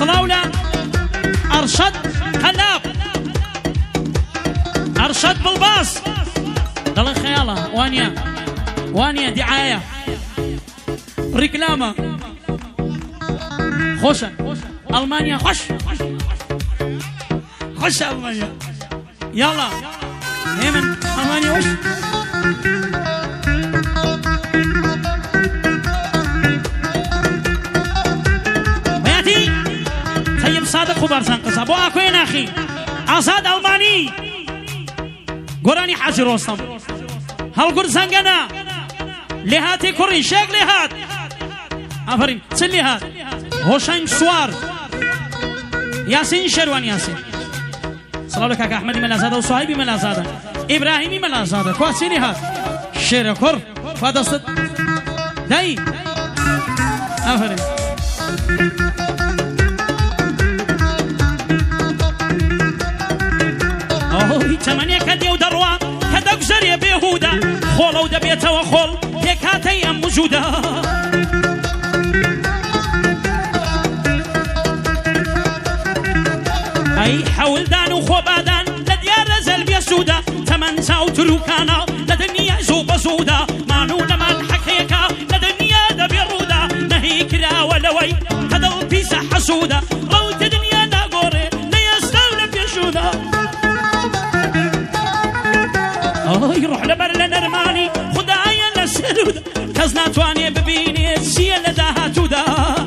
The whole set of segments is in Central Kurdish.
صلاولا أرشد قلاب أرشد بالباص دل خيالة وانيا دعاية ريكلامة خوشة ألمانيا خش ألمانيا يلا هيمن ألمانيا وش بياتي طيب صادق وبارسان قصاب وأكوين أخي أصاد ألماني قراني حاجي روستم هل قرد زنقنا لهاتي كوري شيك لهات أفرين سن لهات هوشنج سوار ياسين شروان ياسين صلاة لك أحمد ملازادة وصهيبي ملازادة إبراهيمي ملازادة كواسي لهات شير كور فادست داي أفرين تمانية كدي ودروا كدك زرية بيهودا خولو دبيتا وخول يكاتي أم وجودا أي حول دان وخوبادان لديار زل بيسودا تمن ساو تلوكانا لدنيا زوب سودا مانو لمن حكيكا لدنيا دبيرودا نهي كرا ولوي هدو بيسا حسودا روت دنيا ناقوري ليستولب يشودا يروح لبر لنرماني خدايا لسرود كزنا تواني ببيني سيا لداها تودا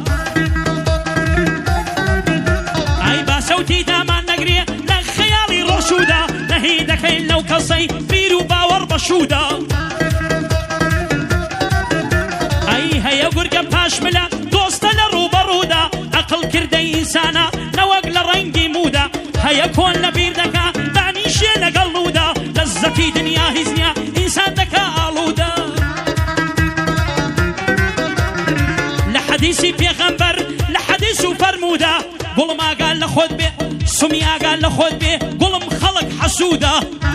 اي باسوتي دامان نقري لخيالي رشودا نهيدك لو كصي بيرو باور بشودا اي هيا قرقة باشملة دوست لروبرودا اقل كردي انسانا نوق لرنقي مودا هيا كون لبيردكا دعني شي لقلودا لزتي دنيا هزنيا إنسان دكا آلودا لحديثي بيغمبر لحديثو فرمودا قول ما قال لخود بي سميا قال لخود بي قول مخلق حسودا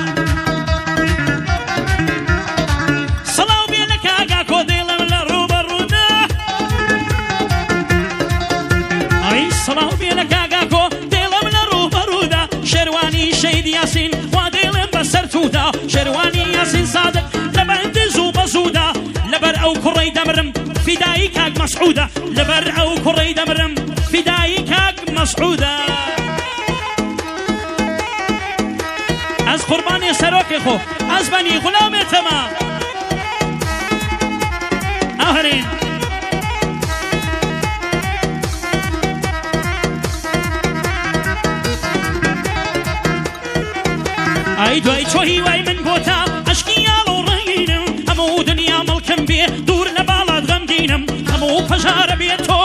صلاو بينك آقاكو ديلا من الروبا الرودا أي صلاو بينك آقاكو ديلا من الروبا الرودا شرواني شيد ياسين سرتودا شرواني ياسين صادق لبعد زوبة زودا لبر أو كري دمرم فدايكاك مسعودة لبر أو كري دمرم فدايكاك مسعودة از قرباني سروكي خو از بني غلامي تمام آخرين اي دوي چوهي واي من بوتا اشكي يالو رهينم همو دنيا ملكم بيه دور لبالات غمدينم همو پجار بيتو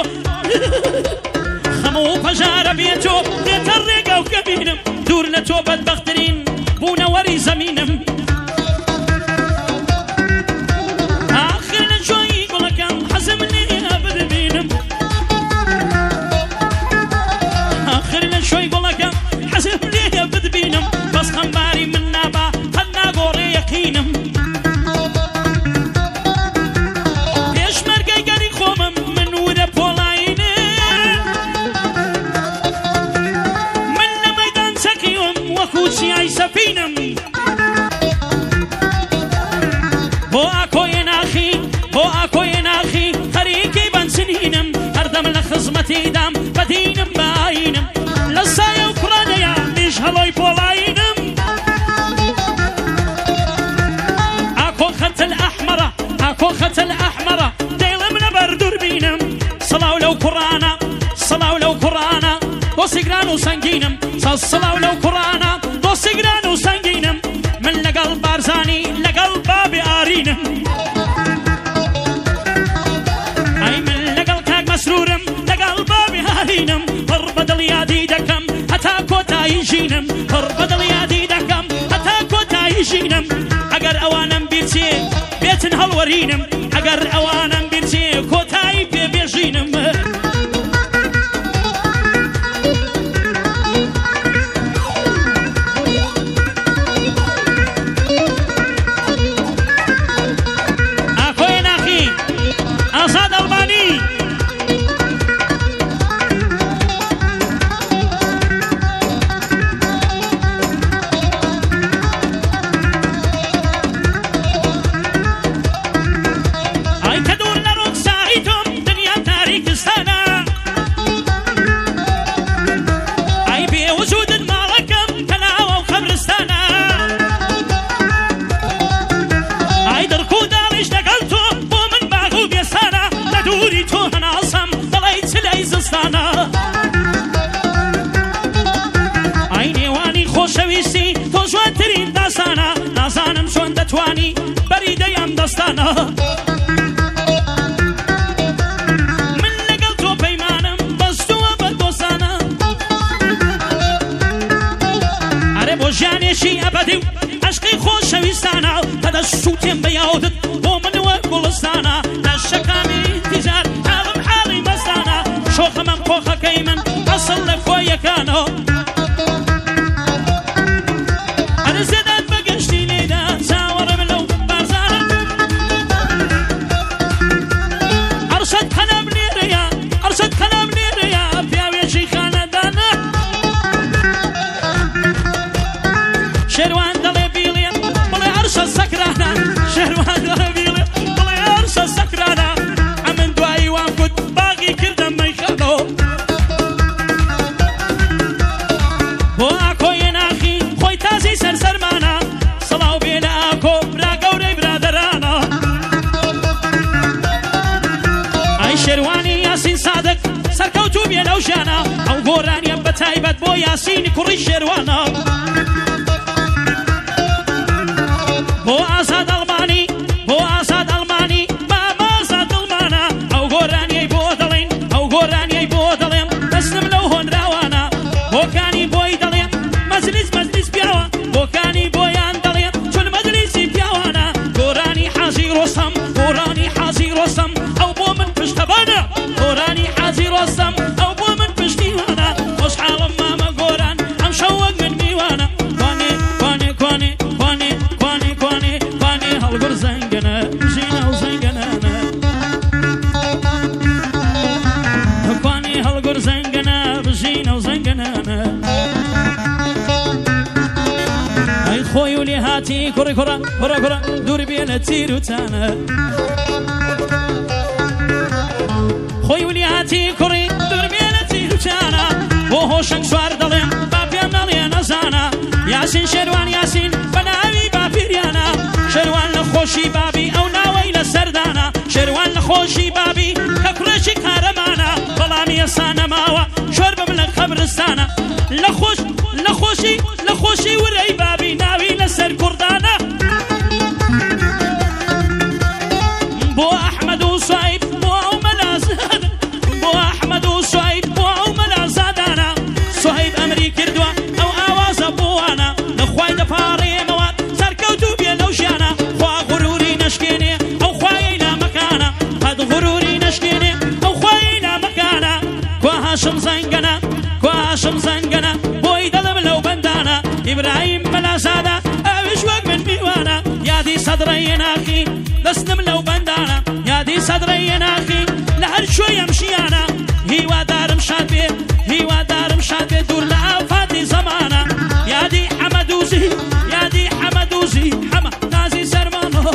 همو پجار بيتو بيترقا وكبينم دور لتو بدبخترين بونا وري زمينم اخر لجوي قولكم حزم لي ابد بينم اخر لجوي قولكم حزم لي ابد بينم بس خمباري من نابا خدنا غوري يقينم بيش مرقي قري خومم من ودا بولاينه من ميدان سكيوم وكوشي اي سفينم بو اكو يناخي خريكي بنسنينم هردم لخزمتي دام بدينم باينم لسايا وكرانيا مش هلوي بولاينم اكو خط الأحمرة ديل من بردور بينم صلاو لو قرانا وسجران وسنجينم صلاو لو قرانا وسجران وسنجينم من لقلب بارزاني لقلب بابي آرينم اي من لقلب كاك مسرورم لقلب بابي آرينم فربدل يادي دكم حتى كوتا يجينم فربدل يادي دكم حتى كوتا يجينم اگر اوانم بيرتي بيتن هالورينم اگر اوانم بيرتي كوتاي بيجينم اخوين اخي اصاد الباني داستانە ئەی نێوانی خۆشەویستی تۆ جوانترین داستانە نازانم چۆن دەتوانی بەریدەی ئەم دەستانە من لەگەڵ تۆ پەیمانم بەستووە بە دۆستانە ئەرێ بۆ ژیانێکی ئەبەدی و عەشقی خۆشەویستانە هەدە سووتێم بە یاودت بۆ منوە گوڵستانە لە شەکامی تیجار حاڵم حاڵی مەستانە شۆخەمەم کۆخەکەی من ئەسڵ لە کۆیەکانەوە ئەرە زێدات بەگەشتی لێدا چاوەڕێم لەو بارزانە ئەرشەد قەنەم لێرەیە ئەرشەد قەنەم لێرەیە پیاوێکی خانەدانە شێروان دەڵێ بیڵێ بڵێ ئەرشە سەکرانە شێروان دەڵێ بیڵێ بڵێ ئەرشە سەکرانە ئەمن دوایی وام کوت باغی کردم مەیخەڵەوە بۆ ئاکۆیە ناخی خۆی تازی سەرسەرمانە سەڵاو بێ لە ئاکۆ برا گەورەی برادەرانە ئەی شێروانی یاسین سادق سەرکەوتوو بێ لەو ژیانە ئەو گۆرانیە بە تایبەت بۆ یاسینی کوڕی شێروانە بۆ ئازاد ئەڵمانی بۆ ئازاد ئەڵمانی مامە ئازاد دڵمانە ئەو گۆرانیەی بۆ دەڵێن ئەو گۆرانیەی بۆ دەڵێن دەستم لەو هۆنراوانە بۆکانی بۆی دەڵێن مەجلیس مەجلیس پیاوە بۆکانی بۆیان دەڵێن چون مەجلیسی پیاوانە گۆرانی حاجی ڕۆستەم گۆرانی حاجی ڕۆستەم ئەو بۆ من پشتەبانە گۆرانی حاجی ڕۆستەم ئەو بۆ من پشتیوانە خۆشحاڵم مامە گۆران ئەم شەو وەک من میوانە کوانێ کوانێ کوانێ کوانێ کوانێ کوانێ کوانێ هەڵگر زەنگەنە ژینە و زەنگەنانە کوانێ هەڵگر زەنگەنە بژینە و زەنگەنانە ئەی خۆی و لێ هاتی کوڕی کوڕە کوڕە کوڕە دوور بێنە تیر و تانە خۆی و لێ هاتی کوڕی دوور بێنە تیر و تانە بۆ هۆشنگ سوار دەڵێم با پێم نەڵێ نەزانە یاسین شێروان یاسین بە ناوی باپیریانە شێروان لە خۆشی بابی ئەو ناوەی لە سەردانە شێروان لە خۆشی بابی کە کوڕێکی کارەمانە بەڵامی ئێستا نەماوە شۆر بم لە قەبرستانە لە خۆشی ورەی بابی ناوی لەسەر کوردانە بۆ ئەحمەد و سوایب بۆ ئەو مەلازادە بۆ ئەحمەد و سوایب بۆ ئەو مەلازادانە سوایب ئەمری کردووە ئەو ئاوازە بۆوانە لەخوای دەپاڕێمەوە سەرکەوتوو بێ لەو ژیانە خوا غوروری نەشکێنێ ئەو خوایەی نامەکانە قەد غوروری نەشکێنێ ئەو خوایەی نامەکانە کوا هاشم زەنگەنە کوا هاشم زەنگەنە بۆی دەڵم لەو بەندانە ئیبراهیم مەلازادە ئەویش وەک من میوانە یادی سەدڕەیە ناخی دەستم لەو بەندانە یادی سەدڕەیە ناخی لە هەر شوێیم ژیانە هیوادارم شاد بێ هیوادارم شاد بێ دوور لە ئافاتی زەمانە یادی حەمەدوزی یادی حەمەدوزی حەمە نازی سەرمانەوە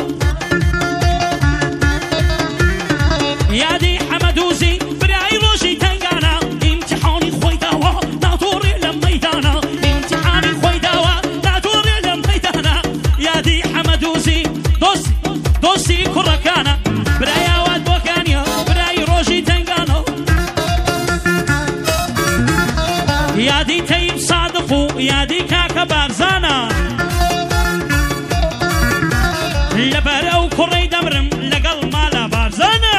یادی حەمەدوزی برای ڕۆژی تەنگانە ئیمتیحانی خۆی داوە ناتۆڕێ لە مەیدانە ئیمتیحانی خۆی داوە ناتۆڕێ لە مەیدانە یادی حەمەدوزی دۆستی کوڕەکانە برای ئاوات بۆکانیە برای ڕۆژی تەنگانە یادی تەیب سادق و یادی کاکە بارزانە لەبەر ئەو کوڕەی دەمرم لەگەڵ مالا بارزانە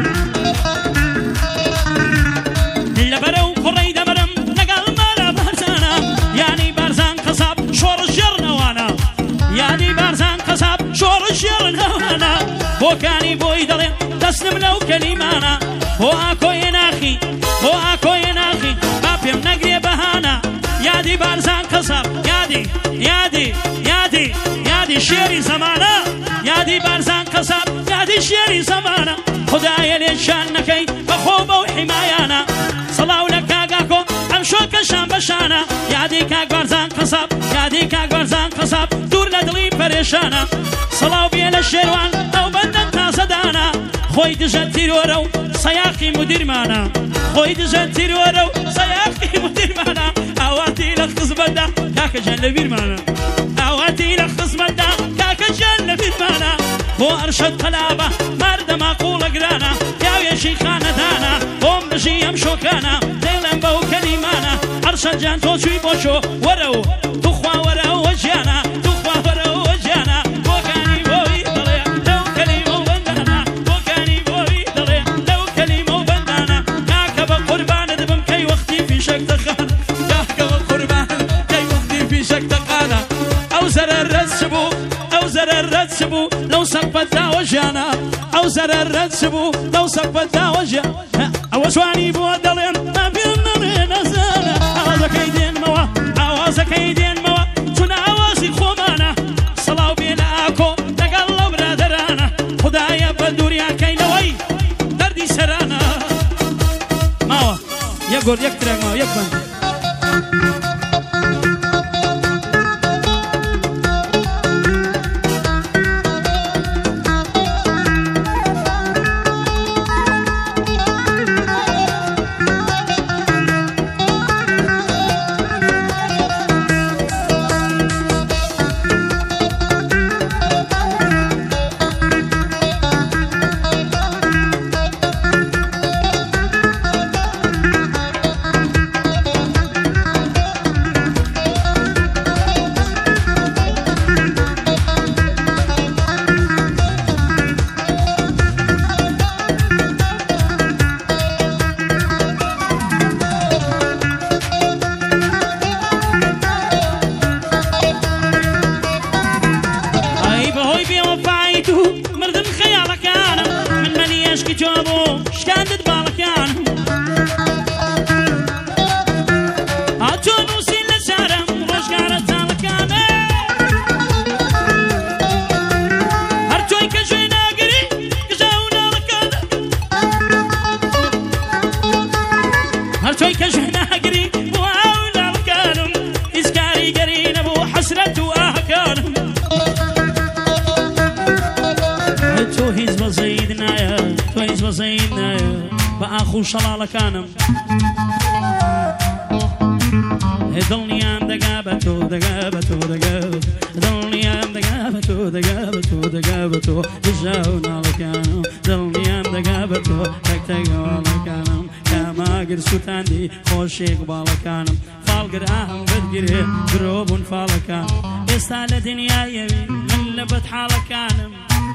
لەبەر ئەو کوڕەی دەمرم لەگەڵ مالا بارزانە یانی بارزان قەساب شۆڕش ژێڕنەوانە یانی بارزان قەساب شۆڕش ژێڕنەوانە بۆکانی بۆی دەڵێن دەستم لەو کەلیمانە بۆ ئاکۆیە ناخی بۆ ئاکۆیە ناخی با پێم نەگرێ بەهانە یادی بارزان قەساب یادی شێری زەمانە یادی بارزان قەساب یادی شێری زەمانە خودایە لێشان نەکەی بەخۆ بەو حیمایانە سەڵاو لە کاگاکۆ ئەم شۆکەشان بەشانە یادی کاک بارزان قەساب یادی کاک بارزان قەساب دوور لە دڵی پەرێشانە سەڵاو بێ لە شێروان ئەو بەندەن تازەدانە خۆی دژە تیرۆرە و سەیاقی مدیرمانە خۆی دژە تیرۆرە و سەیاقی مدیرمانە ئاواتی لە خزمەتدا کاکە جان لە بیرمانە ئاواتی لە خزمەتدا کاکە جان لە بیرمانە بۆ ئەرشەد قەلابە مەردە ماقوڵە گرانە پیاوێکی خانەدانە بۆم بژی ئەم شۆکانە دەیڵێم بەو کەلیمانە عەرشەد جان تۆ چووی بۆ شۆ وەرە و توخوا وەرەوە ژیانە توخوا وەرەوە ژیانە بۆکانی بۆی دەڵێ لەو کەلیمە و بەندانە بۆکانی بۆی دەڵێ لەو کەلیمە و بەندانە کاکە بە قوربانت بم کەی وەختی فیشەک دەخەن کاکە بە قوربانت کەی وەختی فیشەک دەخانە ئەو زەرەر ڕەت بوو ئەو زەرەر ڕەت بوو لەو سەقفەت داوە ژیانە ئەو زەرەر ڕەت بوو لەو سەقفەت داوە ژیانە ئەوە جوانی بۆ دەڵێن پێم نەڵێ نەزانە ئاوازەکەی دێنمەوە ئاوازەکەی دێنمەوە چونە ئاوازی خۆمانە سەڵاو بێ لە ئاکۆ لەگەڵ لەو برادەرانە خودایە بە دووریاکەینەوەی دەردی سەرانە ماوە یەک گۆر یەک ترێک ماوە یەک بند شەڵاڵەکانم دڵنیام دەگا بە تۆ دەگا بە تۆ دەگا دڵنیام دەگا بە تۆ دەگا بە تۆ دەگا بە تۆ دژاو ناڵەکانم دڵنیام دەگا بە تۆ تەکتەگەڵەکانم کاماگر سووتاندی خۆشێک باڵەکانم فاڵگر ئاهم بەرگرێ درۆ بوون فاڵەکان ئێستا لە دنیایەوی من لە بەدحاڵەکانم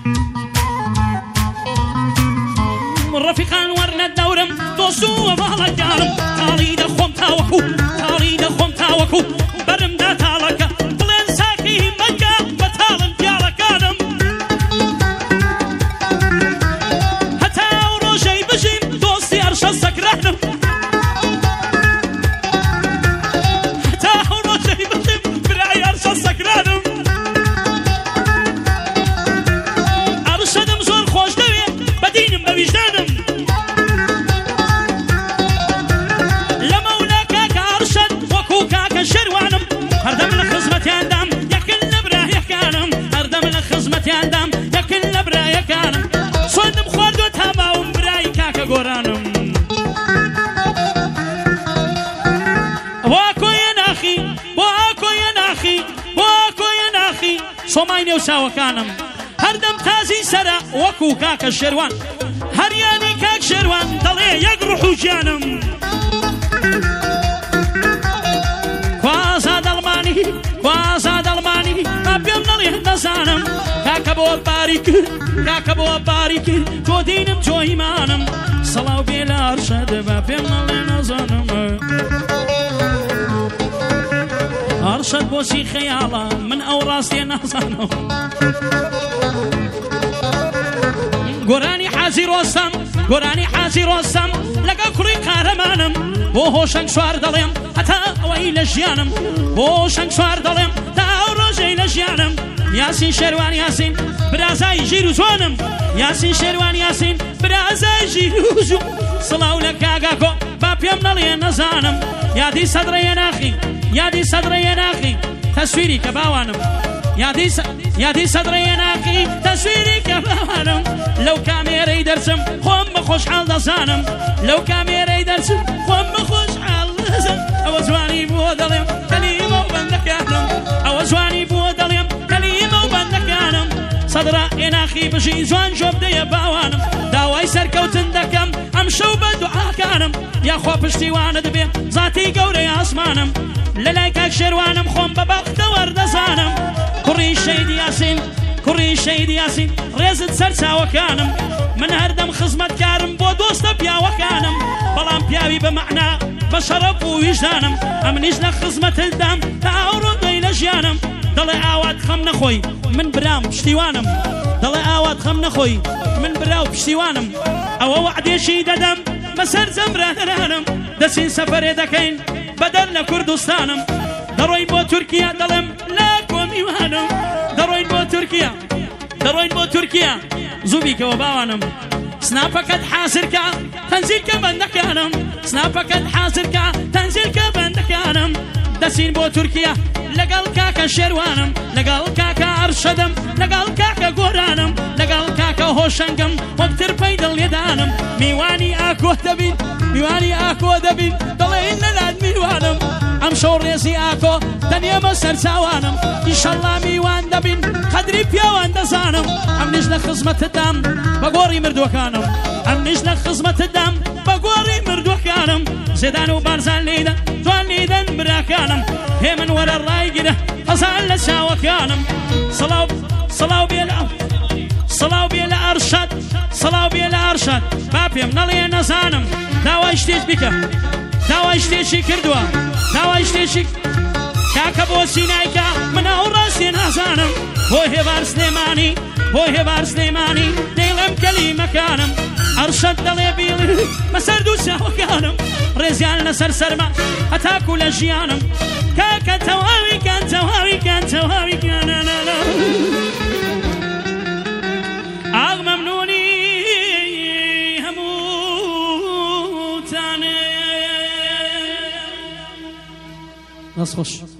ڕەفیقان وەرنە دەورم دۆستووە باڵەکانم تاڵی دەخۆم تاوەکو تاڵی دەخۆم تاوەکو بەرمدا تاڵەکە بڵێن ساکی مەکە بە تاڵم پیاڵەکانم هەتا ئەو ڕۆژەی بژیم دۆستی عەرشە سەکرانم هەتا ئەو ڕۆژەی بژیم برای عەرشە سەکرانم عەرشەدم زۆر خۆش دەوێ بە دینم بە ویژدانم هەردەم لە خزمەتیاندام یەکن لە برایەکانم هەردەم لە خزمەتیاندام یەکن لە برایەکانم سۆندم خواردوە تا باوم برای کاکە گۆرانم وا کۆیە ناخی وا کۆیە ناخی وا کۆیە ناخی سۆمای نێو چاوەکانم هەردەم تازی سەرە وەکو کاکە شێروان هەریانی کاک شێروان دەڵێ یەک ڕوح و گیانم خوازا دڵمانی ما پێم نەڵێ نەزانم کاکە بۆ باری کرد کاکە بۆ باری کرد تۆ دینم تۆ ئیمانم سەڵاو بێ لە عەرشەد ما پێم نەڵێ نەزانم عەرشەد بۆچی خەیاڵە من ئەو ڕاستیە نازانم گۆرانی حاجی ڕۆستەم گۆرانی حاجی ڕۆستەم لەگە کوڕی قارەمانم بۆ هۆشنگ سوار دەڵێم هەتا ئەوەی لە ژیانم بۆ شەنگ سوار دەڵێم تا ئەو ڕۆژەی لە ژیانم یاسین شێروان یاسین برازای ژیر و جوانم یاسین شێروان یاسین برازای ژیر و جوان سڵاو لە کاگاکۆ با پێم نەڵێ نەزانم یادی سەدرەیە ناخی یادی سەدرەیە ناخی تەسویری کە باوانم یادی سەدرەیە ناخی تەسویری کە باوانم لەو کامێرەی دەرچم خۆم بە خۆشحاڵ دەزانم لەو کامێرەی دەرچم خۆم بە خۆشحاڵ دەزانم ئەوە جوانی بۆ دەڵێم کەلیمە و بەندەکانم ئەوە جوانی بۆ دەڵێم کەلیمە و بەندەکانم سەدرە ئێناخی بژی جوان جۆب دەیە باوانم داوای سەرکەوتن دەکەم ئەم شەو بە دوعاکانم یاخوا پشتیوانت بێ زاتی گەورەی ئاسمانم لە لای کاک شێروانم خۆم بە بەختەوە دەزانم کوڕی شەیدی یاسین کوڕی شەیدی یاسین ڕێزت سەر چاوەکانم من هەردەم خزمەتکارم بۆ دۆستە پیاوەکانم بەڵام پیاوی بە مەعنا بە شەرەف و ویژدانم ئەمنیش لە خزمەتتدام تا ئەوڕۆگەی لە ژیانم دەڵێ ئاوات خەم نەخۆی من برام پشتیوانم دەڵێ ئاوات خەم نەخۆی من براو پشتیوانم ئەوە وعدێشی دەدەم بەسەر جەمرانەرانم دەچین سەفەرێ دەکەین بەدەر لە کوردستانم دەڕۆین بۆ تورکیا دەڵێم لا کۆمیوانم دەڕۆین بۆ تورکیا دەڕۆین بۆ تورکیا زوو بیکەوە باوانم سناپەکەت حازرکە تەنزیلکە بەندەکانم سناپەکەت حازرکە تەنزیلکە بەندەکانم دەچین بۆ تورکیا لەگەڵ کاکە شێروانم لەگەڵ کاکە ئەرشەدم لەگەڵ کاکە گۆرانم لەگەڵ کاکە هۆشەنگم وەک ترپەی دڵێدانم میوانی ئاکۆ دەبین میوانی ئاکۆ دەبین دەڵێین لەلات میوانم ئەم شەو ڕێزی ئاکۆ دەنێمە سەر چاوانم ئیشەڵڵا میوان دەبین قەدری پیاوان دەزانم ئەمنیش لە خزمەتتدام بە گۆڕی مردووەکانم ئەمنیش لە خزمەتتدام بە گۆڕی مردووەکانم زێدان و بارزان لێدە جوان لێدەن براکانم هێ من وەرە ڕایگرە هەزار لە چاوەکانم سەڵاو بێ لە سەڵاو بێ لە ئەرشەد سەڵاو بێ لە ئەرشەد با پێم نەڵێ نەزانم داوای شتێک بکە داوای شتێکی کردووە داوای شتێکی کاکە بۆ سینایکە من ئەو ڕاستی نازانم بۆ هێوار سلێمانی بۆ هێوار سلێمانی دەیڵێم کەلیمەکانم ئەرشەد دەڵێ بیڵی بەسەر دوو چاوەکانم ڕێزیان لەسەر سەرما هەتاکو لە ژیانم کاکە تەواوی کان تەواوی کان تەواوی کان ئاغ مەمنونی هەمووتانێ دەست خۆش